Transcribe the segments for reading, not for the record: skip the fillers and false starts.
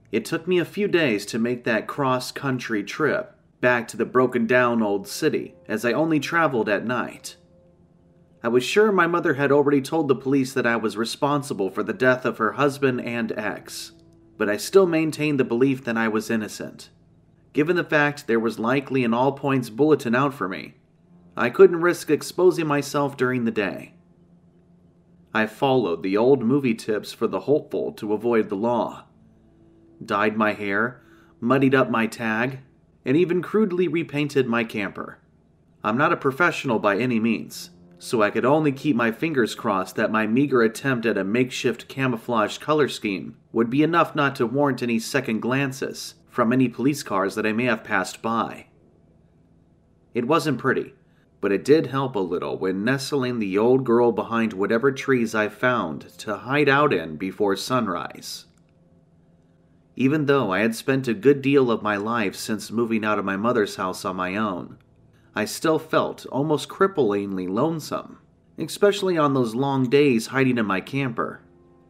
It took me a few days to make that cross-country trip back to the broken-down old city, as I only traveled at night. I was sure my mother had already told the police that I was responsible for the death of her husband and ex, but I still maintained the belief that I was innocent. Given the fact there was likely an all-points bulletin out for me, I couldn't risk exposing myself during the day. I followed the old movie tips for the hopeful to avoid the law. Dyed my hair, muddied up my tag, and even crudely repainted my camper. I'm not a professional by any means, so I could only keep my fingers crossed that my meager attempt at a makeshift camouflage color scheme would be enough not to warrant any second glances from any police cars that I may have passed by. It wasn't pretty, but it did help a little when nestling the old girl behind whatever trees I found to hide out in before sunrise. Even though I had spent a good deal of my life since moving out of my mother's house on my own, I still felt almost cripplingly lonesome, especially on those long days hiding in my camper.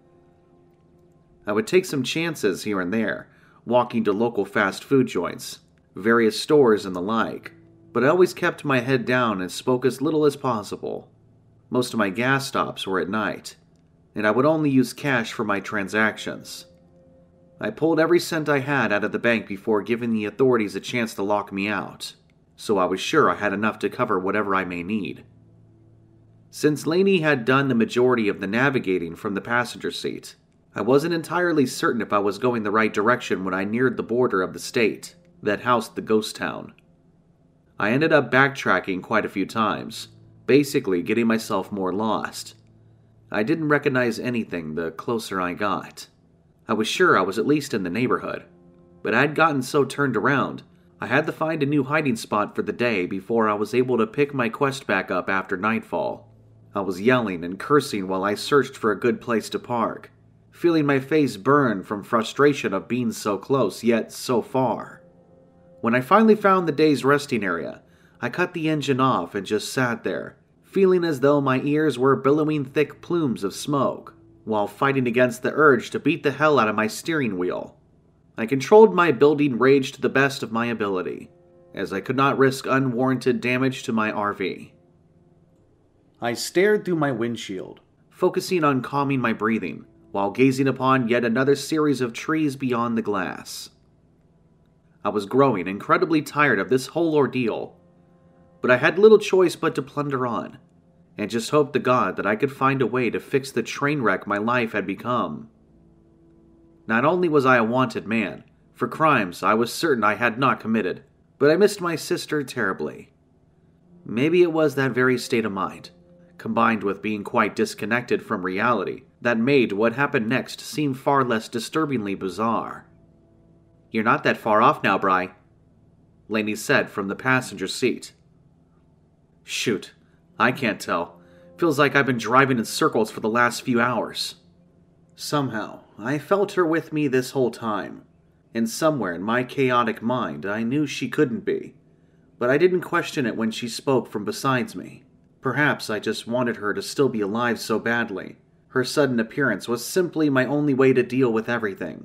I would take some chances here and there, walking to local fast food joints, various stores and the like, but I always kept my head down and spoke as little as possible. Most of my gas stops were at night, and I would only use cash for my transactions. I pulled every cent I had out of the bank before giving the authorities a chance to lock me out, so I was sure I had enough to cover whatever I may need. Since Lainey had done the majority of the navigating from the passenger seat, I wasn't entirely certain if I was going the right direction when I neared the border of the state that housed the ghost town. I ended up backtracking quite a few times, basically getting myself more lost. I didn't recognize anything the closer I got. I was sure I was at least in the neighborhood, but I'd gotten so turned around, I had to find a new hiding spot for the day before I was able to pick my quest back up after nightfall. I was yelling and cursing while I searched for a good place to park, feeling my face burn from frustration of being so close yet so far. When I finally found the day's resting area, I cut the engine off and just sat there, feeling as though my ears were billowing thick plumes of smoke, while fighting against the urge to beat the hell out of my steering wheel. I controlled my building rage to the best of my ability, as I could not risk unwarranted damage to my RV. I stared through my windshield, focusing on calming my breathing, while gazing upon yet another series of trees beyond the glass. I was growing incredibly tired of this whole ordeal, but I had little choice but to plunder on, and just hoped to God that I could find a way to fix the train wreck my life had become. Not only was I a wanted man, for crimes I was certain I had not committed, but I missed my sister terribly. Maybe it was that very state of mind, combined with being quite disconnected from reality, that made what happened next seem far less disturbingly bizarre. "You're not that far off now, Bri," Lainey said from the passenger seat. "Shoot, I can't tell. Feels like I've been driving in circles for the last few hours." Somehow, I felt her with me this whole time, and somewhere in my chaotic mind I knew she couldn't be, but I didn't question it when she spoke from beside me. Perhaps I just wanted her to still be alive so badly. Her sudden appearance was simply my only way to deal with everything.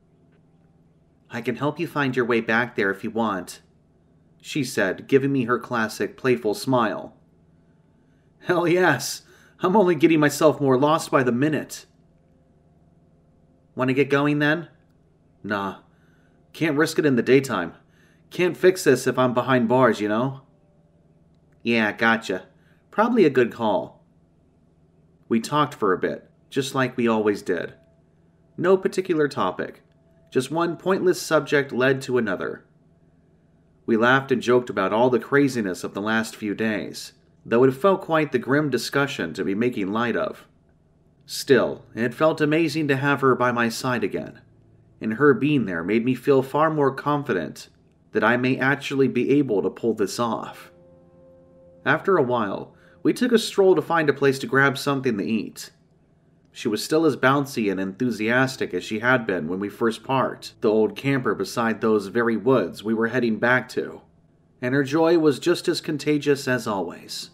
"I can help you find your way back there if you want," she said, giving me her classic playful smile. "Hell yes! I'm only getting myself more lost by the minute." "Want to get going then?" "Nah. Can't risk it in the daytime. Can't fix this if I'm behind bars, you know?" "Yeah, gotcha. Probably a good call." We talked for a bit, just like we always did. No particular topic. Just one pointless subject led to another. We laughed and joked about all the craziness of the last few days, though it felt quite the grim discussion to be making light of. Still, it felt amazing to have her by my side again, and her being there made me feel far more confident that I may actually be able to pull this off. After a while, we took a stroll to find a place to grab something to eat. She was still as bouncy and enthusiastic as she had been when we first parked the old camper beside those very woods we were heading back to, and her joy was just as contagious as always.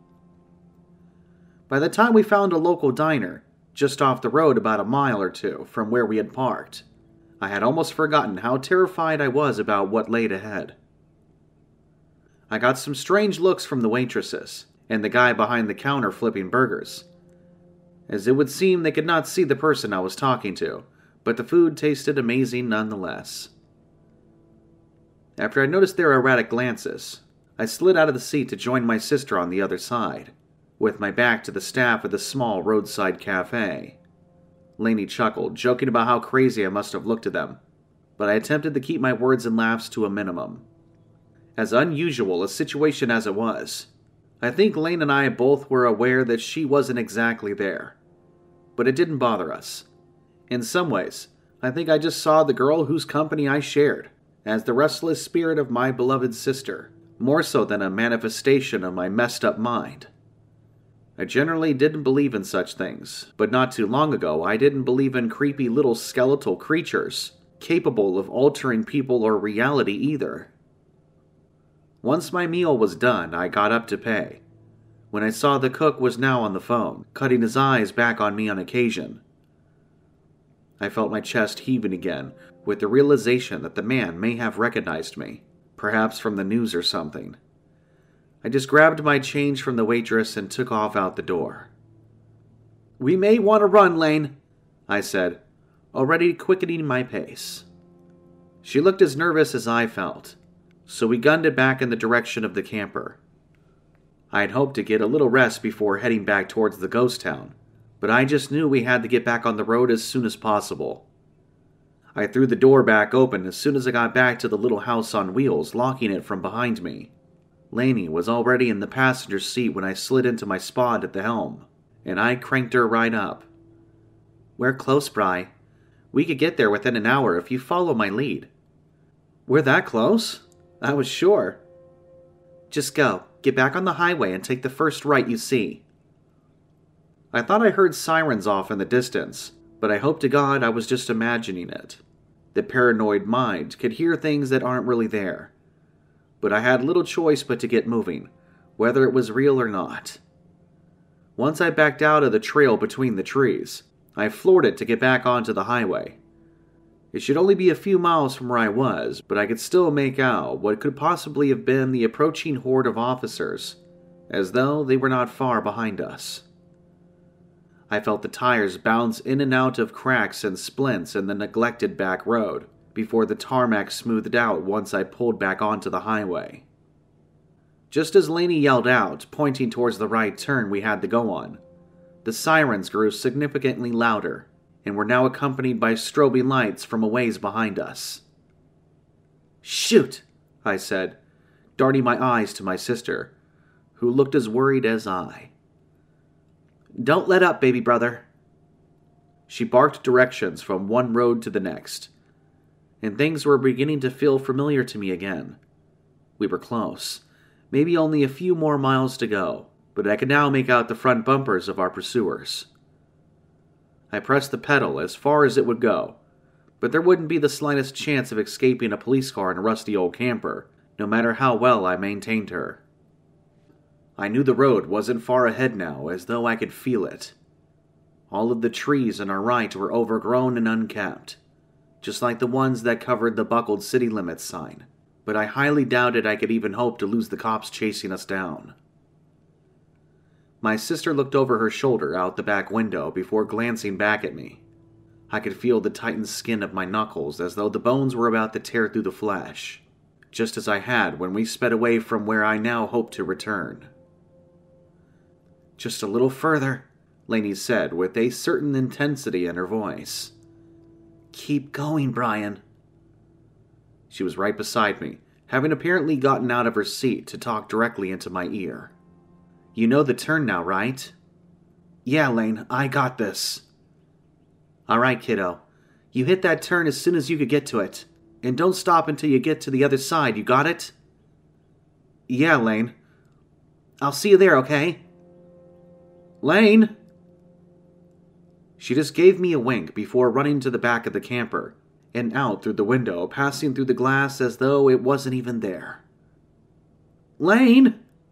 By the time we found a local diner, just off the road about a mile or two from where we had parked, I had almost forgotten how terrified I was about what laid ahead. I got some strange looks from the waitresses and the guy behind the counter flipping burgers, as it would seem they could not see the person I was talking to, but the food tasted amazing nonetheless. After I noticed their erratic glances, I slid out of the seat to join my sister on the other side, with my back to the staff of the small roadside cafe. Lainey chuckled, joking about how crazy I must have looked to them, but I attempted to keep my words and laughs to a minimum. As unusual a situation as it was, I think Lane and I both were aware that she wasn't exactly there. But it didn't bother us. In some ways, I think I just saw the girl whose company I shared as the restless spirit of my beloved sister, more so than a manifestation of my messed up mind. I generally didn't believe in such things, but not too long ago I didn't believe in creepy little skeletal creatures capable of altering people or reality either. Once my meal was done, I got up to pay, when I saw the cook was now on the phone, cutting his eyes back on me on occasion. I felt my chest heaving again, with the realization that the man may have recognized me, perhaps from the news or something. I just grabbed my change from the waitress and took off out the door. "We may want to run, Lane," I said, already quickening my pace. She looked as nervous as I felt, so we gunned it back in the direction of the camper. I had hoped to get a little rest before heading back towards the ghost town, but I just knew we had to get back on the road as soon as possible. I threw the door back open as soon as I got back to the little house on wheels, locking it from behind me. Lainey was already in the passenger seat when I slid into my spot at the helm, and I cranked her right up. "We're close, Bri. We could get there within an hour if you follow my lead." "We're that close? I was sure." "Just go. Get back on the highway and take the first right you see." I thought I heard sirens off in the distance, but I hope to God I was just imagining it. The paranoid mind could hear things that aren't really there. But I had little choice but to get moving, whether it was real or not. Once I backed out of the trail between the trees, I floored it to get back onto the highway. It should only be a few miles from where I was, but I could still make out what could possibly have been the approaching horde of officers, as though they were not far behind us. I felt the tires bounce in and out of cracks and splints in the neglected back road, before the tarmac smoothed out once I pulled back onto the highway. Just as Lainey yelled out, pointing towards the right turn we had to go on, the sirens grew significantly louder, and were now accompanied by strobing lights from a ways behind us. "Shoot!" I said, darting my eyes to my sister, who looked as worried as I. "Don't let up, baby brother." She barked directions from one road to the next, and things were beginning to feel familiar to me again. We were close, maybe only a few more miles to go, but I could now make out the front bumpers of our pursuers. I pressed the pedal as far as it would go, but there wouldn't be the slightest chance of escaping a police car in a rusty old camper, no matter how well I maintained her. I knew the road wasn't far ahead now, as though I could feel it. All of the trees on our right were overgrown and unkept, just like the ones that covered the buckled city limits sign, but I highly doubted I could even hope to lose the cops chasing us down. My sister looked over her shoulder out the back window before glancing back at me. I could feel the tightened skin of my knuckles as though the bones were about to tear through the flesh, just as I had when we sped away from where I now hoped to return. "Just a little further," Lainey said with a certain intensity in her voice. "Keep going, Brian." She was right beside me, having apparently gotten out of her seat to talk directly into my ear. "You know the turn now, right?" "Yeah, Lane, I got this." "All right, kiddo. You hit that turn as soon as you could get to it. And don't stop until you get to the other side, you got it?" "Yeah, Lane. I'll see you there, okay?" "Lane!" She just gave me a wink before running to the back of the camper and out through the window, passing through the glass as though it wasn't even there. "Lane!"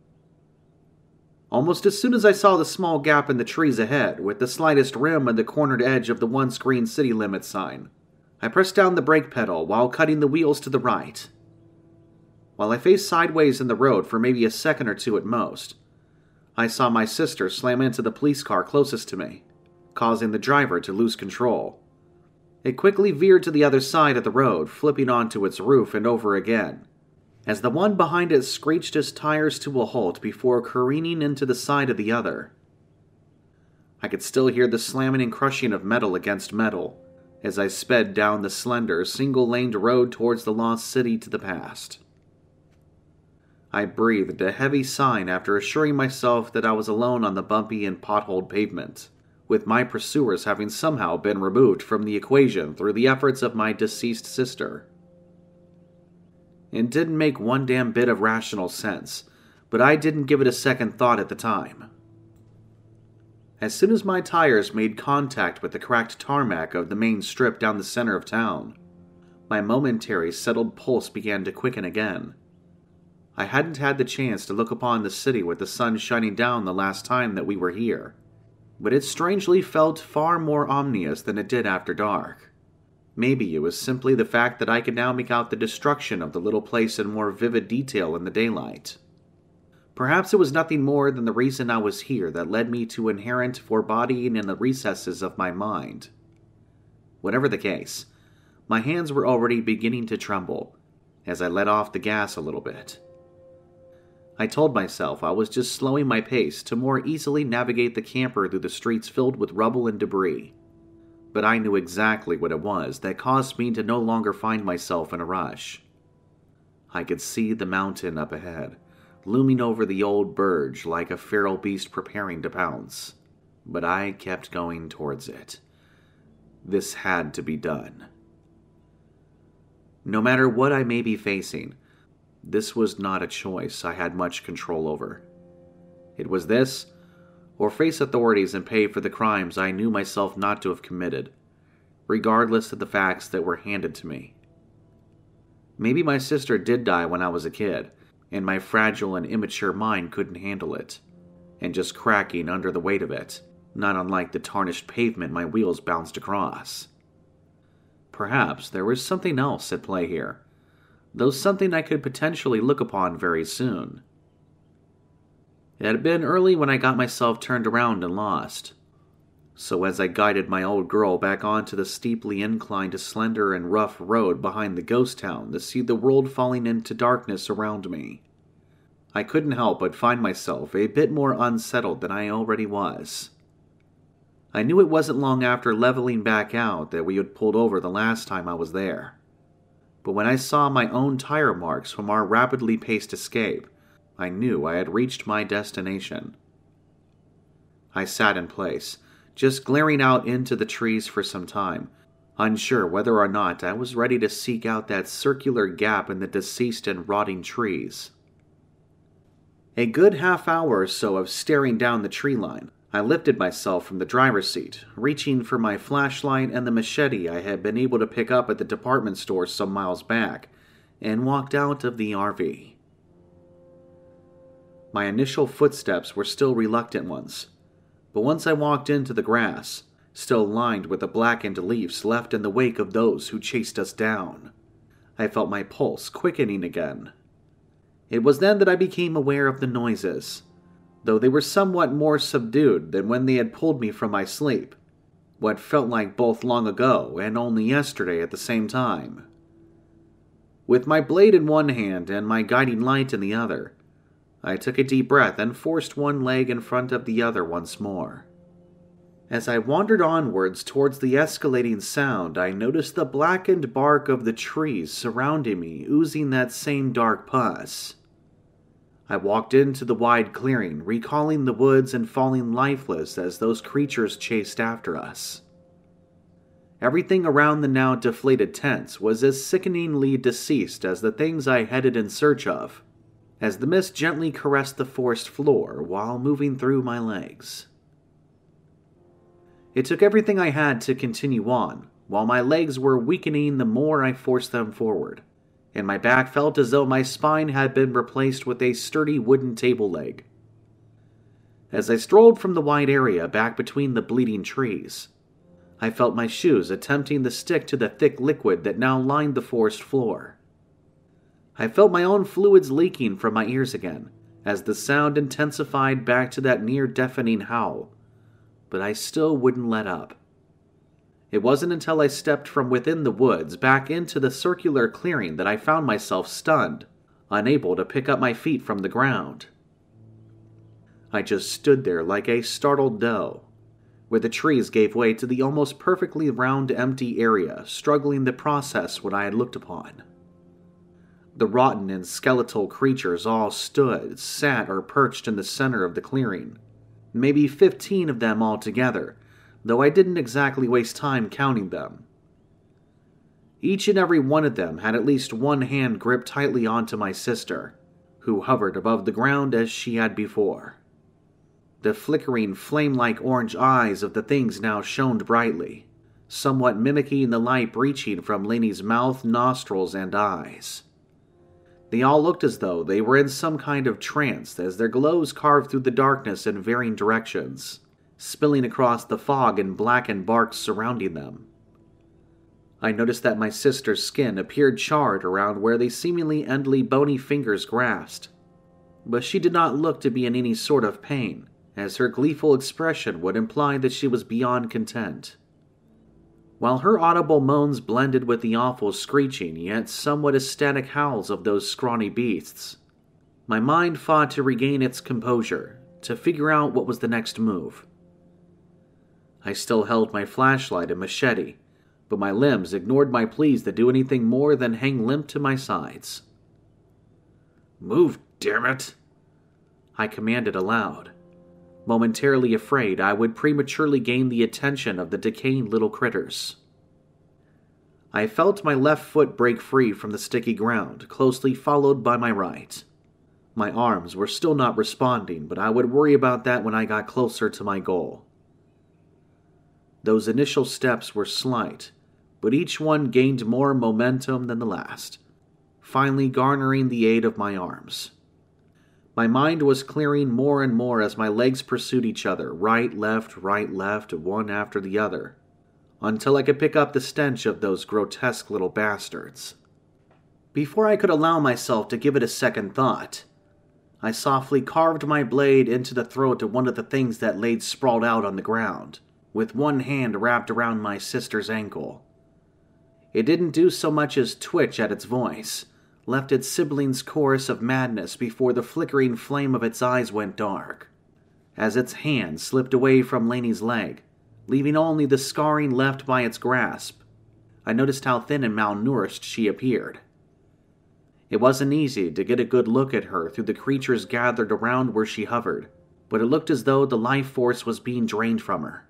Almost as soon as I saw the small gap in the trees ahead, with the slightest rim and the cornered edge of the one-screen city limit sign, I pressed down the brake pedal while cutting the wheels to the right. While I faced sideways in the road for maybe a second or two at most, I saw my sister slam into the police car closest to me, causing the driver to lose control. It quickly veered to the other side of the road, flipping onto its roof and over again, as the one behind it screeched its tires to a halt before careening into the side of the other. I could still hear the slamming and crushing of metal against metal as I sped down the slender, single-laned road towards the lost city to the past. I breathed a heavy sigh after assuring myself that I was alone on the bumpy and potholed pavement, with my pursuers having somehow been removed from the equation through the efforts of my deceased sister. It didn't make one damn bit of rational sense, but I didn't give it a second thought at the time. As soon as my tires made contact with the cracked tarmac of the main strip down the center of town, my momentary settled pulse began to quicken again. I hadn't had the chance to look upon the city with the sun shining down the last time that we were here, but it strangely felt far more ominous than it did after dark. Maybe it was simply the fact that I could now make out the destruction of the little place in more vivid detail in the daylight. Perhaps it was nothing more than the reason I was here that led me to inherent foreboding in the recesses of my mind. Whatever the case, my hands were already beginning to tremble as I let off the gas a little bit. I told myself I was just slowing my pace to more easily navigate the camper through the streets filled with rubble and debris, but I knew exactly what it was that caused me to no longer find myself in a rush. I could see the mountain up ahead, looming over the old burge like a feral beast preparing to pounce, but I kept going towards it. This had to be done. No matter what I may be facing, this was not a choice I had much control over. It was this, or face authorities and pay for the crimes I knew myself not to have committed, regardless of the facts that were handed to me. Maybe my sister did die when I was a kid, and my fragile and immature mind couldn't handle it, and just cracking under the weight of it, not unlike the tarnished pavement my wheels bounced across. Perhaps there was something else at play here, though something I could potentially look upon very soon. It had been early when I got myself turned around and lost, so as I guided my old girl back onto the steeply inclined, slender and rough road behind the ghost town to see the world falling into darkness around me, I couldn't help but find myself a bit more unsettled than I already was. I knew it wasn't long after leveling back out that we had pulled over the last time I was there, but when I saw my own tire marks from our rapidly paced escape, I knew I had reached my destination. I sat in place, just glaring out into the trees for some time, unsure whether or not I was ready to seek out that circular gap in the deceased and rotting trees. A good half hour or so of staring down the tree line, I lifted myself from the driver's seat, reaching for my flashlight and the machete I had been able to pick up at the department store some miles back, and walked out of the RV. My initial footsteps were still reluctant ones, but once I walked into the grass, still lined with the blackened leaves left in the wake of those who chased us down, I felt my pulse quickening again. It was then that I became aware of the noises, though they were somewhat more subdued than when they had pulled me from my sleep, what felt like both long ago and only yesterday at the same time. With my blade in one hand and my guiding light in the other, I took a deep breath and forced one leg in front of the other once more. As I wandered onwards towards the escalating sound, I noticed the blackened bark of the trees surrounding me oozing that same dark pus. I walked into the wide clearing, recalling the woods and falling lifeless as those creatures chased after us. Everything around the now deflated tents was as sickeningly deceased as the things I headed in search of, as the mist gently caressed the forest floor while moving through my legs. It took everything I had to continue on, while my legs were weakening the more I forced them forward, and my back felt as though my spine had been replaced with a sturdy wooden table leg. As I strolled from the wide area back between the bleeding trees, I felt my shoes attempting to stick to the thick liquid that now lined the forest floor. I felt my own fluids leaking from my ears again, as the sound intensified back to that near-deafening howl, but I still wouldn't let up. It wasn't until I stepped from within the woods back into the circular clearing that I found myself stunned, unable to pick up my feet from the ground. I just stood there like a startled doe, where the trees gave way to the almost perfectly round empty area, struggling to process what I had looked upon. The rotten and skeletal creatures all stood, sat, or perched in the center of the clearing, maybe 15 of them altogether, though I didn't exactly waste time counting them. Each and every one of them had at least one hand gripped tightly onto my sister, who hovered above the ground as she had before. The flickering, flame-like orange eyes of the things now shone brightly, somewhat mimicking the light breaching from Lainey's mouth, nostrils, and eyes. They all looked as though they were in some kind of trance as their glows carved through the darkness in varying directions, spilling across the fog and blackened bark surrounding them. I noticed that my sister's skin appeared charred around where they seemingly endly bony fingers grasped, but she did not look to be in any sort of pain, as her gleeful expression would imply that she was beyond content. While her audible moans blended with the awful screeching yet somewhat ecstatic howls of those scrawny beasts, my mind fought to regain its composure, to figure out what was the next move. I still held my flashlight and machete, but my limbs ignored my pleas to do anything more than hang limp to my sides. "Move, damn it!" I commanded aloud, momentarily afraid I would prematurely gain the attention of the decaying little critters. I felt my left foot break free from the sticky ground, closely followed by my right. My arms were still not responding, but I would worry about that when I got closer to my goal. Those initial steps were slight, but each one gained more momentum than the last, finally garnering the aid of my arms. My mind was clearing more and more as my legs pursued each other, right, left, one after the other, until I could pick up the stench of those grotesque little bastards. Before I could allow myself to give it a second thought, I softly carved my blade into the throat of one of the things that laid sprawled out on the ground, with one hand wrapped around my sister's ankle. It didn't do so much as twitch at its voice, left its siblings' chorus of madness before the flickering flame of its eyes went dark. As its hand slipped away from Lainey's leg, leaving only the scarring left by its grasp, I noticed how thin and malnourished she appeared. It wasn't easy to get a good look at her through the creatures gathered around where she hovered, but it looked as though the life force was being drained from her.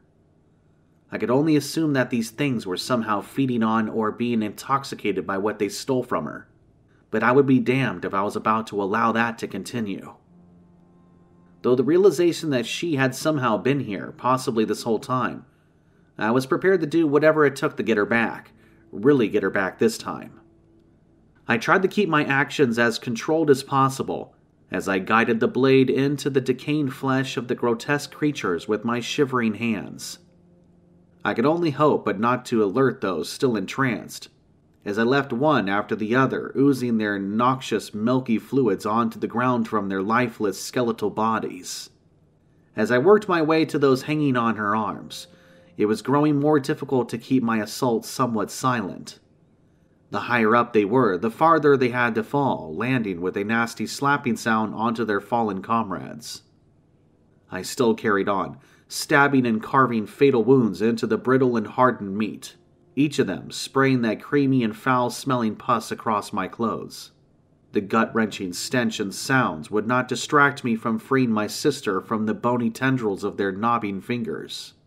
I could only assume that these things were somehow feeding on or being intoxicated by what they stole from her, but I would be damned if I was about to allow that to continue. Though the realization that she had somehow been here, possibly this whole time, I was prepared to do whatever it took to get her back, really get her back this time. I tried to keep my actions as controlled as possible as I guided the blade into the decaying flesh of the grotesque creatures with my shivering hands. I could only hope but not to alert those still entranced, as I left one after the other oozing their noxious milky fluids onto the ground from their lifeless skeletal bodies. As I worked my way to those hanging on her arms, it was growing more difficult to keep my assault somewhat silent. The higher up they were, the farther they had to fall, landing with a nasty slapping sound onto their fallen comrades. I still carried on, stabbing and carving fatal wounds into the brittle and hardened meat, each of them spraying that creamy and foul-smelling pus across my clothes. The gut-wrenching stench and sounds would not distract me from freeing my sister from the bony tendrils of their knobbing fingers.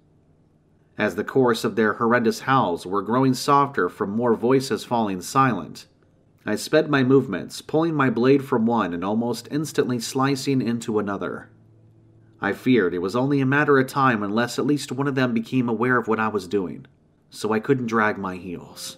As the chorus of their horrendous howls were growing softer from more voices falling silent, I sped my movements, pulling my blade from one and almost instantly slicing into another. I feared it was only a matter of time unless at least one of them became aware of what I was doing, so I couldn't drag my heels.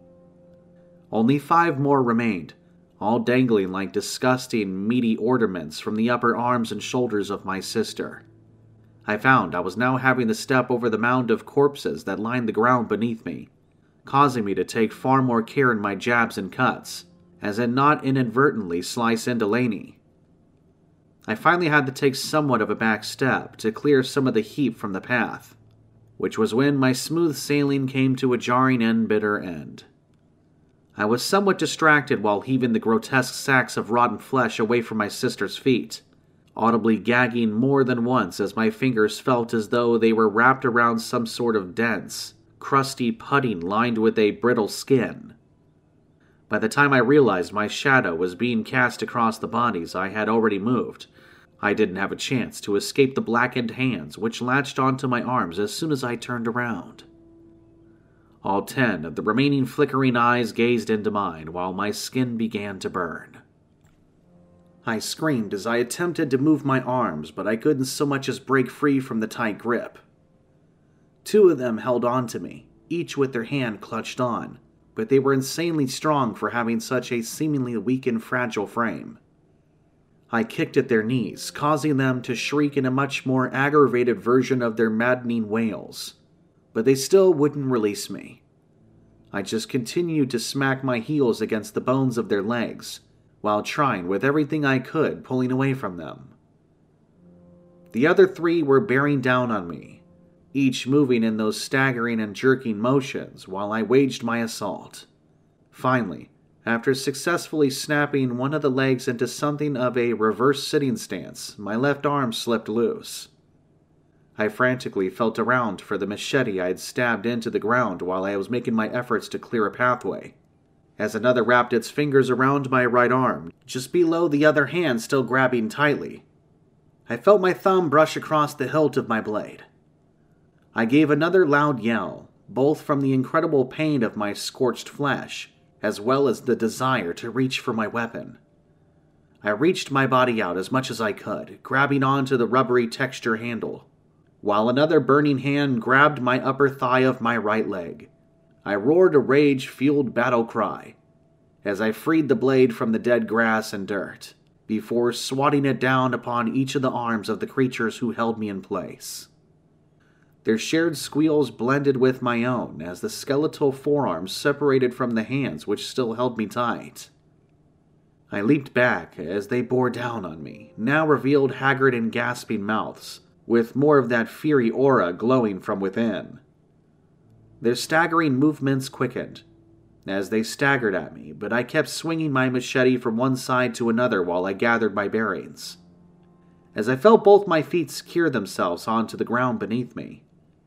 Only 5 more remained, all dangling like disgusting, meaty ornaments from the upper arms and shoulders of my sister. I found I was now having to step over the mound of corpses that lined the ground beneath me, causing me to take far more care in my jabs and cuts, as in not inadvertently slice into Lainey. I finally had to take somewhat of a back step to clear some of the heap from the path, which was when my smooth sailing came to a jarring and bitter end. I was somewhat distracted while heaving the grotesque sacks of rotten flesh away from my sister's feet, audibly gagging more than once as my fingers felt as though they were wrapped around some sort of dense, crusty pudding lined with a brittle skin. By the time I realized my shadow was being cast across the bodies I had already moved, I didn't have a chance to escape the blackened hands which latched onto my arms as soon as I turned around. All 10 of the remaining flickering eyes gazed into mine while my skin began to burn. I screamed as I attempted to move my arms, but I couldn't so much as break free from the tight grip. 2 of them held on to me, each with their hand clutched on, but they were insanely strong for having such a seemingly weak and fragile frame. I kicked at their knees, causing them to shriek in a much more aggravated version of their maddening wails, but they still wouldn't release me. I just continued to smack my heels against the bones of their legs, while trying with everything I could pulling away from them. The other 3 were bearing down on me, each moving in those staggering and jerking motions while I waged my assault. Finally, after successfully snapping one of the legs into something of a reverse sitting stance, my left arm slipped loose. I frantically felt around for the machete I had stabbed into the ground while I was making my efforts to clear a pathway, as another wrapped its fingers around my right arm, just below the other hand still grabbing tightly. I felt my thumb brush across the hilt of my blade. I gave another loud yell, both from the incredible pain of my scorched flesh, as well as the desire to reach for my weapon. I reached my body out as much as I could, grabbing onto the rubbery texture handle, while another burning hand grabbed my upper thigh of my right leg. I roared a rage-fueled battle cry as I freed the blade from the dead grass and dirt, before swatting it down upon each of the arms of the creatures who held me in place. Their shared squeals blended with my own as the skeletal forearms separated from the hands which still held me tight. I leaped back as they bore down on me, now revealed haggard and gasping mouths, with more of that fiery aura glowing from within. Their staggering movements quickened as they staggered at me, but I kept swinging my machete from one side to another while I gathered my bearings. As I felt both my feet secure themselves onto the ground beneath me,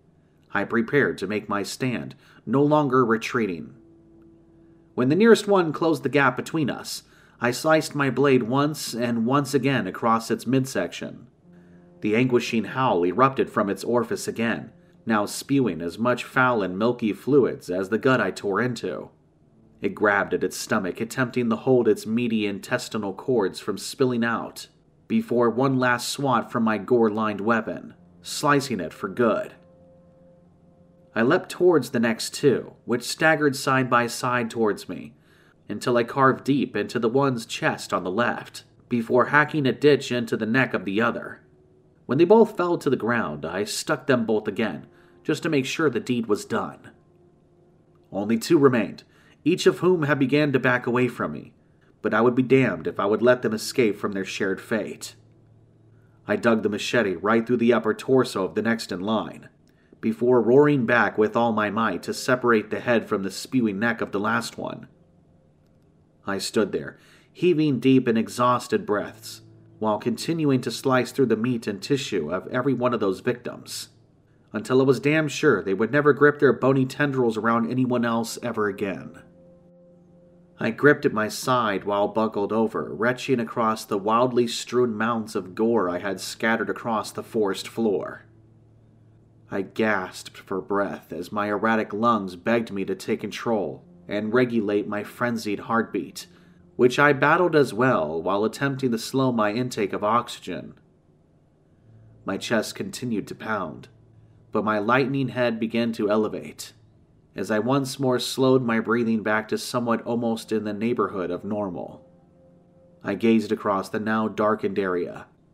I prepared to make my stand, no longer retreating. When the nearest one closed the gap between us, I sliced my blade once and once again across its midsection. The anguishing howl erupted from its orifice again, now spewing as much foul and milky fluids as the gut I tore into. It grabbed at its stomach, attempting to hold its meaty intestinal cords from spilling out, before one last swat from my gore-lined weapon, slicing it for good. I leapt towards the next 2, which staggered side by side towards me, until I carved deep into the one's chest on the left, before hacking a ditch into the neck of the other. When they both fell to the ground, I stuck them both again, just to make sure the deed was done. Only 2 remained, each of whom had begun to back away from me, but I would be damned if I would let them escape from their shared fate. I dug the machete right through the upper torso of the next in line, before roaring back with all my might to separate the head from the spewing neck of the last one. I stood there, heaving deep and exhausted breaths, while continuing to slice through the meat and tissue of every one of those victims, until I was damn sure they would never grip their bony tendrils around anyone else ever again. I gripped at my side while buckled over, retching across the wildly strewn mounds of gore I had scattered across the forest floor. I gasped for breath as my erratic lungs begged me to take control and regulate my frenzied heartbeat, which I battled as well while attempting to slow my intake of oxygen. My chest continued to pound, but my lightning head began to elevate, as I once more slowed my breathing back to somewhat almost in the neighborhood of normal. I gazed across the now darkened area,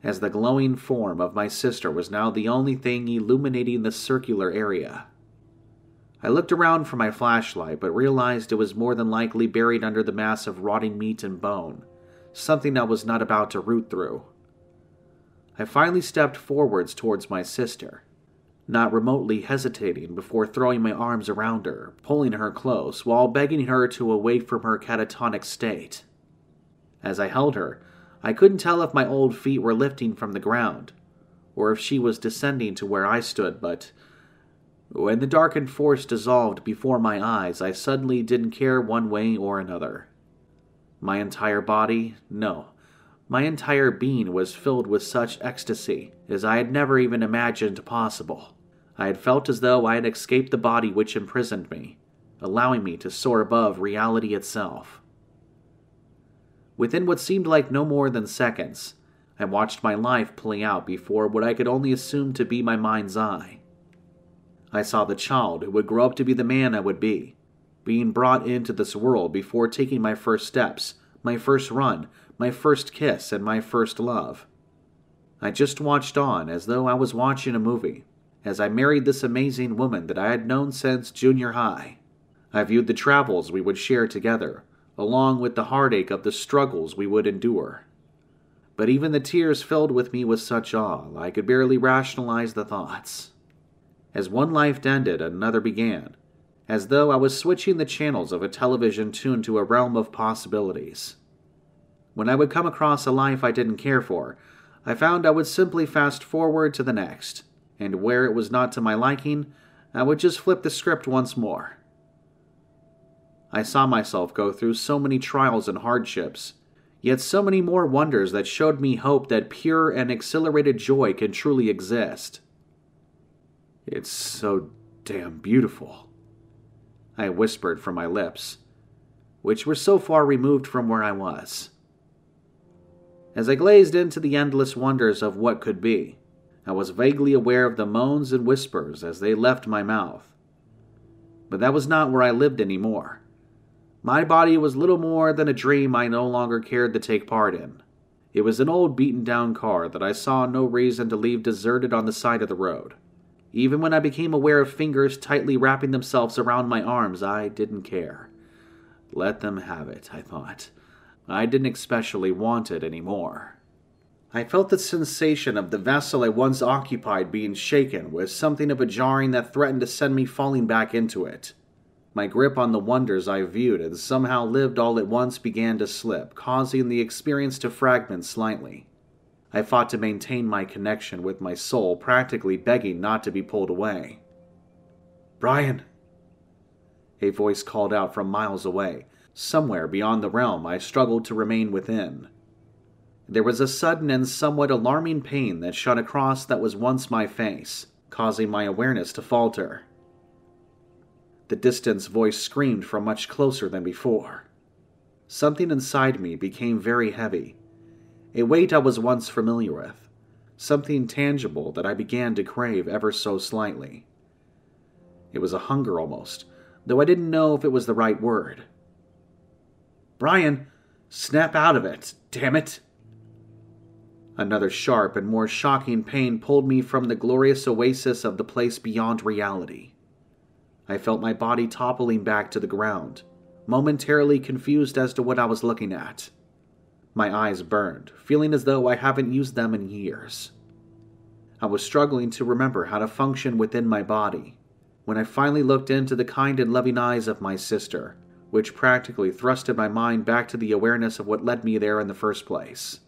as the glowing form of my sister was now the only thing illuminating the circular area. I looked around for my flashlight, but realized it was more than likely buried under the mass of rotting meat and bone, something I was not about to root through. I finally stepped forwards towards my sister, not remotely hesitating before throwing my arms around her, pulling her close, while begging her to awake from her catatonic state. As I held her, I couldn't tell if my old feet were lifting from the ground, or if she was descending to where I stood, but when the darkened force dissolved before my eyes, I suddenly didn't care one way or another. My entire body, no, my entire being was filled with such ecstasy as I had never even imagined possible. I had felt as though I had escaped the body which imprisoned me, allowing me to soar above reality itself. Within what seemed like no more than seconds, I watched my life play out before what I could only assume to be my mind's eye. I saw the child who would grow up to be the man I would be, being brought into this world before taking my first steps, my first run, my first kiss, and my first love. I just watched on as though I was watching a movie, as I married this amazing woman that I had known since junior high. I viewed the travels we would share together, along with the heartache of the struggles we would endure. But even the tears filled with me with such awe, I could barely rationalize the thoughts. As one life ended, another began, as though I was switching the channels of a television tuned to a realm of possibilities. When I would come across a life I didn't care for, I found I would simply fast forward to the next, and where it was not to my liking, I would just flip the script once more. I saw myself go through so many trials and hardships, yet so many more wonders that showed me hope that pure and exhilarated joy can truly exist. "It's so damn beautiful," I whispered from my lips, which were so far removed from where I was. As I gazed into the endless wonders of what could be, I was vaguely aware of the moans and whispers as they left my mouth. But that was not where I lived anymore. My body was little more than a dream I no longer cared to take part in. It was an old beaten-down car that I saw no reason to leave deserted on the side of the road. Even when I became aware of fingers tightly wrapping themselves around my arms, I didn't care. Let them have it, I thought. I didn't especially want it anymore. I felt the sensation of the vessel I once occupied being shaken with something of a jarring that threatened to send me falling back into it. My grip on the wonders I viewed and somehow lived all at once began to slip, causing the experience to fragment slightly. I fought to maintain my connection with my soul, practically begging not to be pulled away. "Brian!" A voice called out from miles away. Somewhere beyond the realm I struggled to remain within. There was a sudden and somewhat alarming pain that shot across that was once my face, causing my awareness to falter. The distant voice screamed from much closer than before. Something inside me became very heavy. A weight I was once familiar with. Something tangible that I began to crave ever so slightly. It was a hunger almost, though I didn't know if it was the right word. "Brian, snap out of it, damn it!" Another sharp and more shocking pain pulled me from the glorious oasis of the place beyond reality. I felt my body toppling back to the ground, momentarily confused as to what I was looking at. My eyes burned, feeling as though I haven't used them in years. I was struggling to remember how to function within my body, when I finally looked into the kind and loving eyes of my sister, which practically thrusted my mind back to the awareness of what led me there in the first place.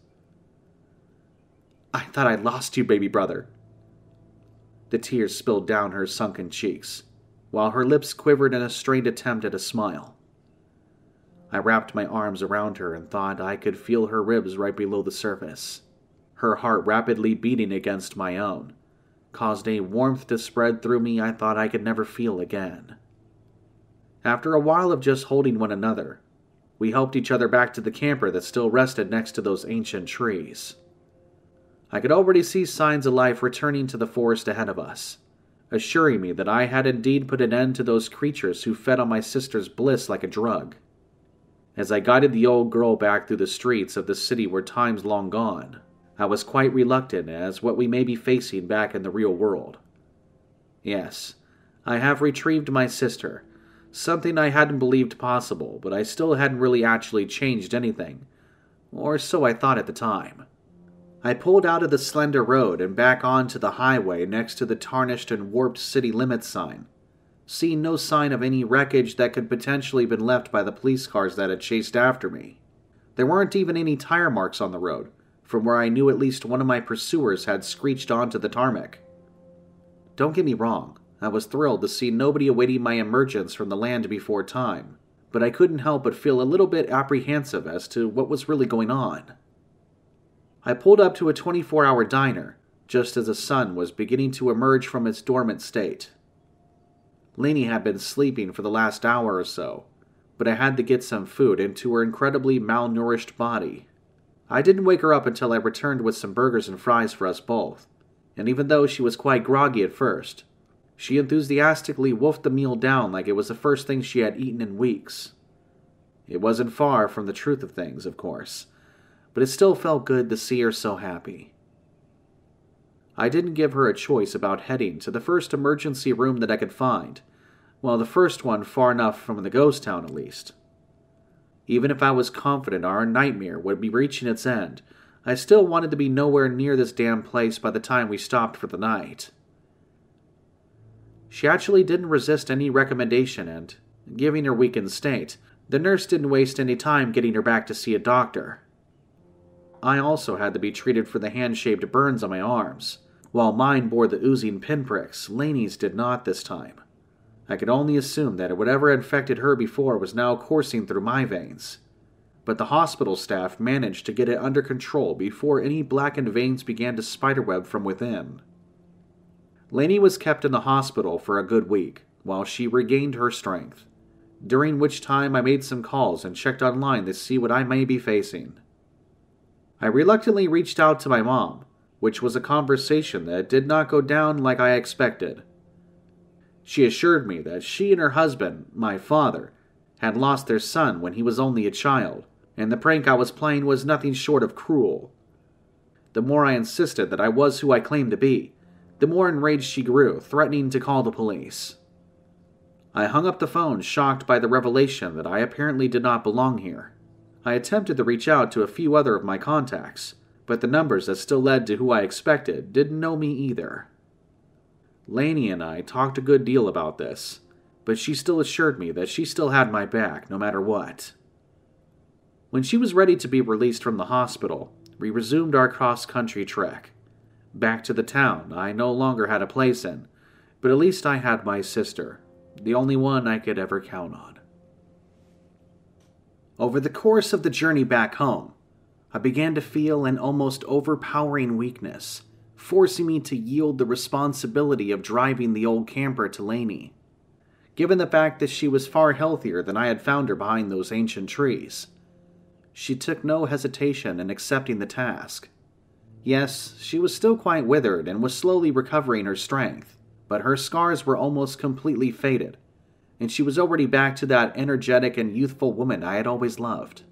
"I thought I'd lost you, baby brother." The tears spilled down her sunken cheeks, while her lips quivered in a strained attempt at a smile. I wrapped my arms around her and thought I could feel her ribs right below the surface. Her heart rapidly beating against my own caused a warmth to spread through me I thought I could never feel again. After a while of just holding one another, we helped each other back to the camper that still rested next to those ancient trees. I could already see signs of life returning to the forest ahead of us, assuring me that I had indeed put an end to those creatures who fed on my sister's bliss like a drug. As I guided the old girl back through the streets of the city where time's long gone, I was quite reluctant as what we may be facing back in the real world. Yes, I have retrieved my sister, something I hadn't believed possible, but I still hadn't really actually changed anything, or so I thought at the time. I pulled out of the slender road and back onto the highway next to the tarnished and warped city limits sign, seeing no sign of any wreckage that could potentially have been left by the police cars that had chased after me. There weren't even any tire marks on the road, from where I knew at least one of my pursuers had screeched onto the tarmac. Don't get me wrong, I was thrilled to see nobody awaiting my emergence from the land before time, but I couldn't help but feel a little bit apprehensive as to what was really going on. I pulled up to a 24-hour diner, just as the sun was beginning to emerge from its dormant state. Lainey had been sleeping for the last hour or so, but I had to get some food into her incredibly malnourished body. I didn't wake her up until I returned with some burgers and fries for us both, and even though she was quite groggy at first, she enthusiastically wolfed the meal down like it was the first thing she had eaten in weeks. It wasn't far from the truth of things, of course, but it still felt good to see her so happy. I didn't give her a choice about heading to the first emergency room that I could find, well, the first one far enough from the ghost town at least. Even if I was confident our nightmare would be reaching its end, I still wanted to be nowhere near this damn place by the time we stopped for the night. She actually didn't resist any recommendation, and, given her weakened state, the nurse didn't waste any time getting her back to see a doctor. I also had to be treated for the hand-shaped burns on my arms. While mine bore the oozing pinpricks, Lainey's did not this time. I could only assume that whatever had infected her before was now coursing through my veins. But the hospital staff managed to get it under control before any blackened veins began to spiderweb from within. Lainey was kept in the hospital for a good week, while she regained her strength, during which time I made some calls and checked online to see what I may be facing. I reluctantly reached out to my mom, which was a conversation that did not go down like I expected. She assured me that she and her husband, my father, had lost their son when he was only a child, and the prank I was playing was nothing short of cruel. The more I insisted that I was who I claimed to be, the more enraged she grew, threatening to call the police. I hung up the phone, shocked by the revelation that I apparently did not belong here. I attempted to reach out to a few other of my contacts, but the numbers that still led to who I expected didn't know me either. Lainey and I talked a good deal about this, but she still assured me that she still had my back no matter what. When she was ready to be released from the hospital, we resumed our cross-country trek. Back to the town I no longer had a place in, but at least I had my sister, the only one I could ever count on. Over the course of the journey back home, I began to feel an almost overpowering weakness, forcing me to yield the responsibility of driving the old camper to Lainey. Given the fact that she was far healthier than I had found her behind those ancient trees, she took no hesitation in accepting the task. Yes, she was still quite withered and was slowly recovering her strength, but her scars were almost completely faded, and she was already back to that energetic and youthful woman I had always loved.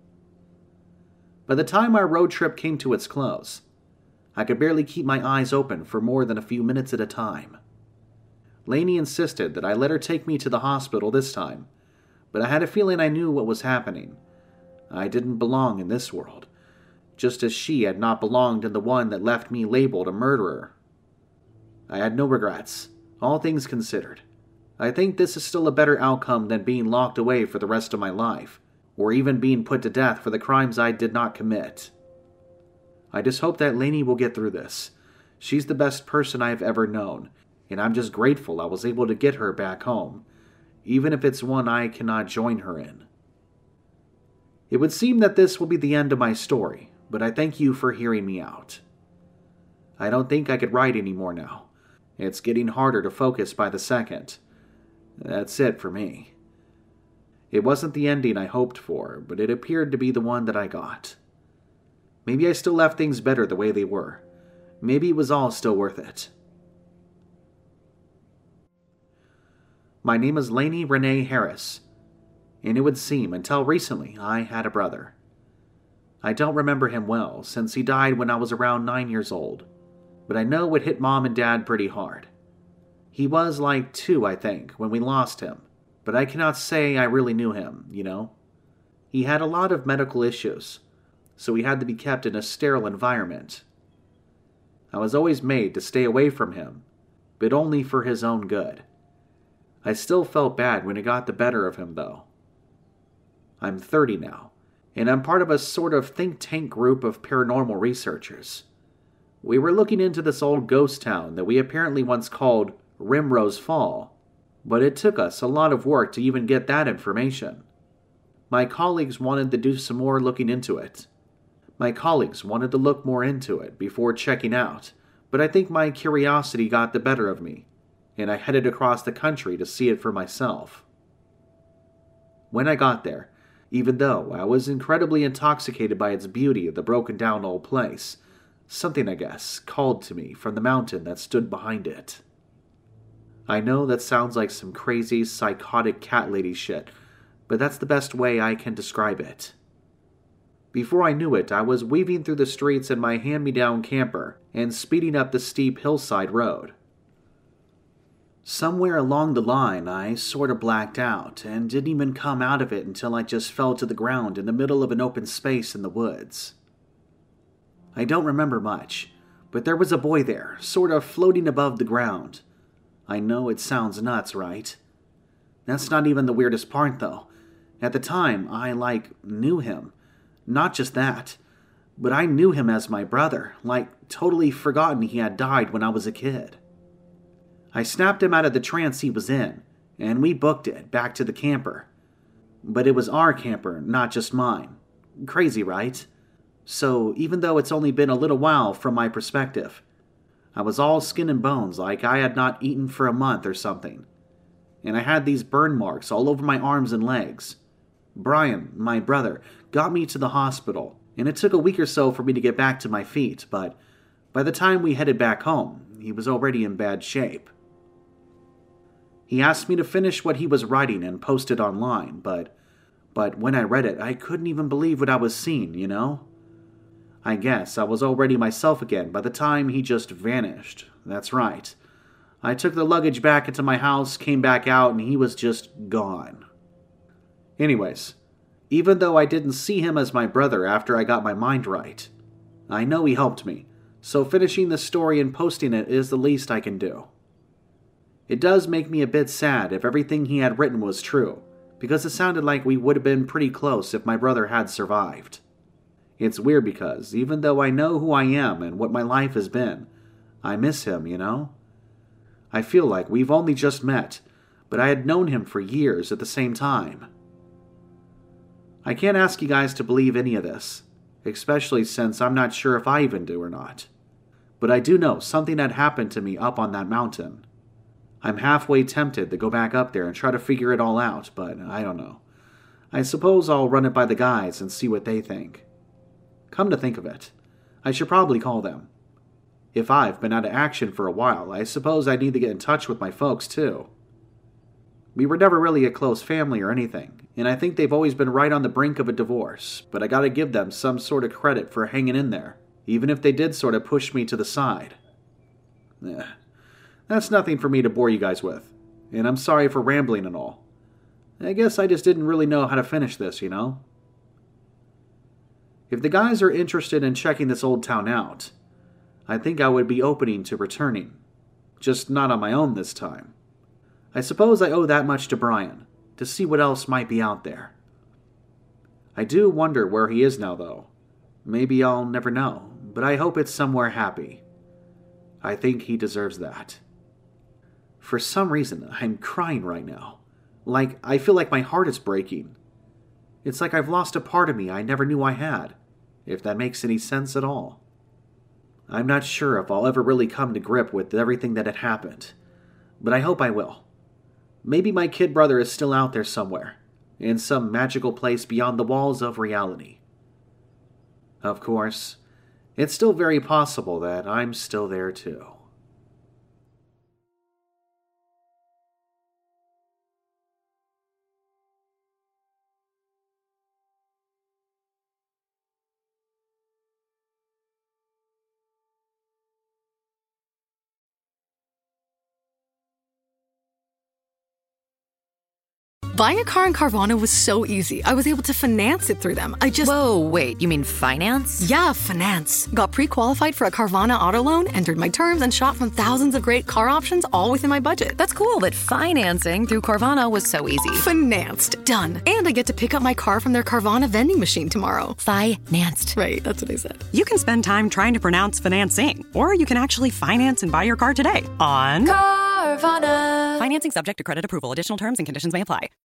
By the time our road trip came to its close, I could barely keep my eyes open for more than a few minutes at a time. Lainey insisted that I let her take me to the hospital this time, but I had a feeling I knew what was happening. I didn't belong in this world, just as she had not belonged in the one that left me labeled a murderer. I had no regrets, all things considered. I think this is still a better outcome than being locked away for the rest of my life, or even being put to death for the crimes I did not commit. I just hope that Lainey will get through this. She's the best person I have ever known, and I'm just grateful I was able to get her back home, even if it's one I cannot join her in. It would seem that this will be the end of my story, but I thank you for hearing me out. I don't think I could write anymore now. It's getting harder to focus by the second. That's it for me. It wasn't the ending I hoped for, but it appeared to be the one that I got. Maybe I still left things better the way they were. Maybe it was all still worth it. My name is Lainey Renee Harris, and it would seem until recently I had a brother. I don't remember him well, since he died when I was around 9 years old, but I know it hit Mom and Dad pretty hard. He was like 2, I think, when we lost him, but I cannot say I really knew him, you know? He had a lot of medical issues, so he had to be kept in a sterile environment. I was always made to stay away from him, but only for his own good. I still felt bad when it got the better of him, though. I'm 30 now, and I'm part of a sort of think tank group of paranormal researchers. We were looking into this old ghost town that we apparently once called Rimrose Fall, but it took us a lot of work to even get that information. My colleagues wanted to do some more looking into it. My colleagues wanted to look more into it before checking out, but I think my curiosity got the better of me, and I headed across the country to see it for myself. When I got there, even though I was incredibly intoxicated by its beauty of the broken-down old place, something, I guess, called to me from the mountain that stood behind it. I know that sounds like some crazy, psychotic cat lady shit, but that's the best way I can describe it. Before I knew it, I was weaving through the streets in my hand-me-down camper and speeding up the steep hillside road. Somewhere along the line, I sort of blacked out and didn't even come out of it until I just fell to the ground in the middle of an open space in the woods. I don't remember much, but there was a boy there, sort of floating above the ground. I know it sounds nuts, right? That's not even the weirdest part, though. At the time, I, knew him. Not just that, but I knew him as my brother, totally forgotten he had died when I was a kid. I snapped him out of the trance he was in, and we booked it back to the camper. But it was our camper, not just mine. Crazy, right? So, even though it's only been a little while from my perspective, I was all skin and bones like I had not eaten for a month or something. And I had these burn marks all over my arms and legs. Brian, my brother, got me to the hospital, and it took a week or so for me to get back to my feet, but by the time we headed back home, he was already in bad shape. He asked me to finish what he was writing and post it online, but when I read it, I couldn't even believe what I was seeing, you know? I guess I was already myself again by the time he just vanished. That's right. I took the luggage back into my house, came back out, and he was just gone. Anyways, even though I didn't see him as my brother after I got my mind right, I know he helped me, so finishing the story and posting it is the least I can do. It does make me a bit sad if everything he had written was true, because it sounded like we would have been pretty close if my brother had survived. It's weird because, even though I know who I am and what my life has been, I miss him, you know? I feel like we've only just met, but I had known him for years at the same time. I can't ask you guys to believe any of this, especially since I'm not sure if I even do or not. But I do know something had happened to me up on that mountain. I'm halfway tempted to go back up there and try to figure it all out, but I don't know. I suppose I'll run it by the guys and see what they think. Come to think of it, I should probably call them. If I've been out of action for a while, I suppose I need to get in touch with my folks, too. We were never really a close family or anything, and I think they've always been right on the brink of a divorce, but I gotta give them some sort of credit for hanging in there, even if they did sort of push me to the side. That's nothing for me to bore you guys with, and I'm sorry for rambling and all. I guess I just didn't really know how to finish this, you know? If the guys are interested in checking this old town out, I think I would be opening to returning. Just not on my own this time. I suppose I owe that much to Brian, to see what else might be out there. I do wonder where he is now, though. Maybe I'll never know, but I hope it's somewhere happy. I think he deserves that. For some reason, I'm crying right now. I feel like my heart is breaking. It's like I've lost a part of me I never knew I had, if that makes any sense at all. I'm not sure if I'll ever really come to grip with everything that had happened, but I hope I will. Maybe my kid brother is still out there somewhere, in some magical place beyond the walls of reality. Of course, it's still very possible that I'm still there too. Buying a car in Carvana was so easy. I was able to finance it through them. Whoa, wait, you mean finance? Yeah, finance. Got pre-qualified for a Carvana auto loan, entered my terms, and shot from thousands of great car options all within my budget. That's cool, but financing through Carvana was so easy. Financed. Done. And I get to pick up my car from their Carvana vending machine tomorrow. Financed. Right, that's what I said. You can spend time trying to pronounce financing, or you can actually finance and buy your car today on Carvana. Financing subject to credit approval. Additional terms and conditions may apply.